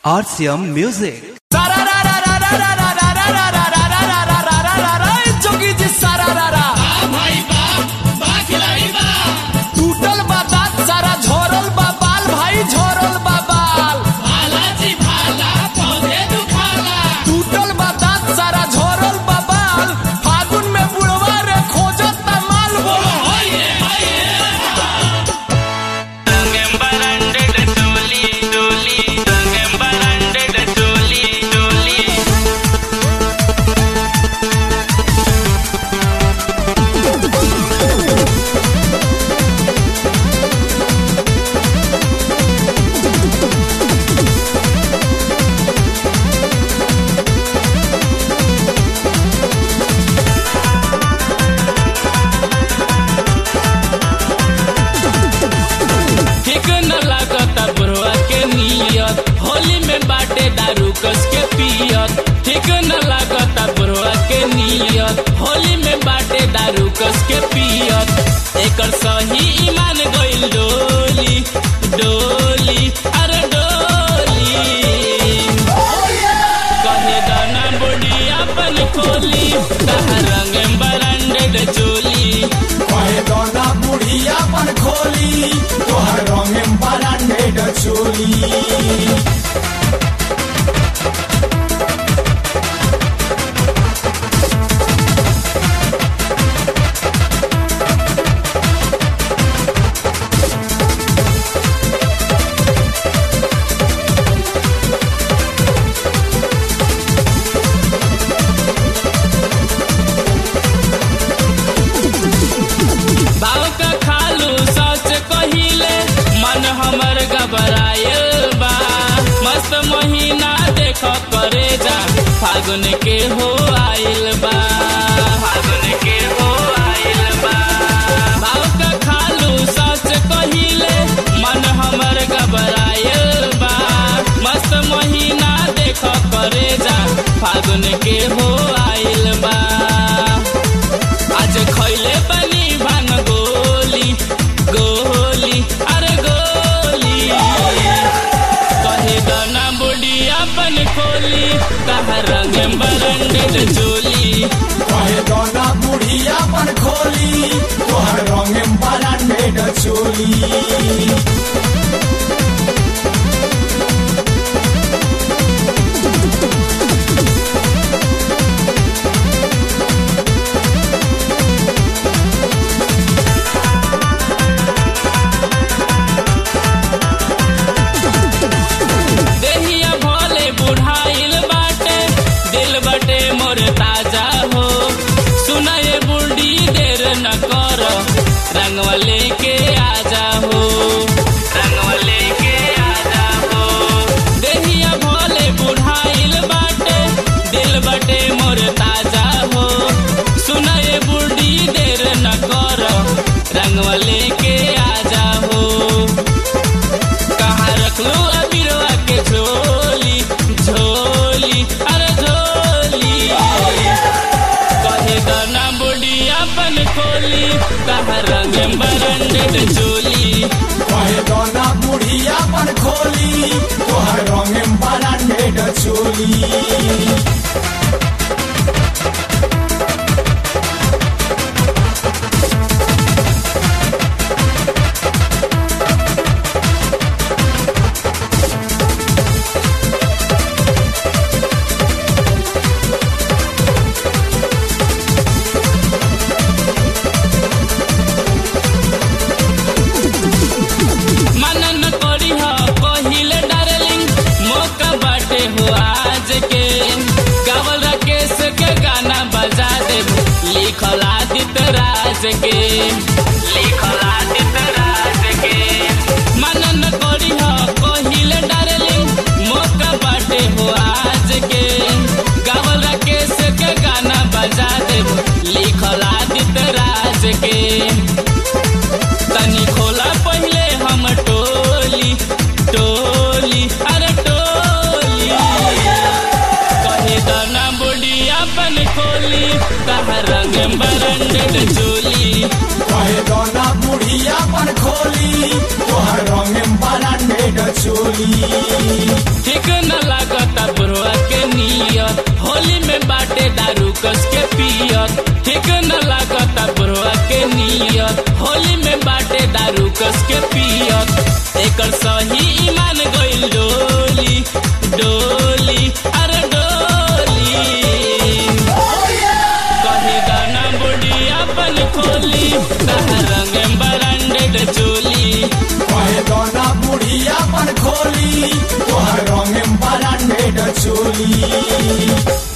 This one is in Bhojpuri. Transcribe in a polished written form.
RCM Music. टूटल बा दांत सारा झोरल बा बाल भाई झोरल बा बाल टूटल बा दांत सारा झोरल बा बाल फागुन में बुढ़वा रे खोजत ता माल बोलो होली में बाटे दारू कस के पियत ठीक न लागता बुढ़वा के नियत होली में बाटे दारू कस के पियत एकर सही ईमान गइल डोली डोली अरे डोली कहे दाना बुढ़ी अपन खोली कहा रंग बरंडे चोली कहे दाना बुढ़ी अपन खोली तोहर रंग बरंडे चोली करे जा फागुन के हो आइल बा फागुन के हो आइल बा भाव का खालू सच कहिले मन हमर घबराइल बा मस्त महीना देख करे जा फागुन के हो आइल बा आज खैले बनी भांग गोली गोली अरे गोली कहे दाना बुढ़ी अपन खोली कहा रंग बरंडे चोली कहे दाना बुढ़ी अपन खोली तोहर रंग बरंडे चोली रंगवा लेके आजा हो रंगवा लेके आजा हो देहिया भोले बुढ़ाइल बाटे दिल बटे मोर ताजा हो सुना ये बुढ़ी देर न कर रंगवा लेके आजा हो कहाँ रख लो अबीरवा के झोली झोली अरे झोली कहे दाना बुढ़ी अपन खोली कहा रंग बरंडे चोली कहे दाना बुढ़ी अपन खोली तोहर रंग बरंडे चोली के लिखला राज के मनन करी हो कहिले डार्लिंग मौका बाटे हो आज के गावल राकेश के गाना बजा दे लिखला राज के तनी खोला पहले हम टोली टोली अरे टोली कहे दाना बुढ़ी अपन खोली कहा रंग बरंडे चोली कहे दाना बुढ़ी अपन खोली तोहर रंग बरंडे चोली ठीक न कस के पियत एकर सही ईमान गइल डोली डोली अरे डोली कहे गाना बुढ़ी अपन खोली कहा रंग ब्रांडेड चोली कहे दोना बुढ़िया अपन खोली तोहर रंग ब्रांडेड चोली।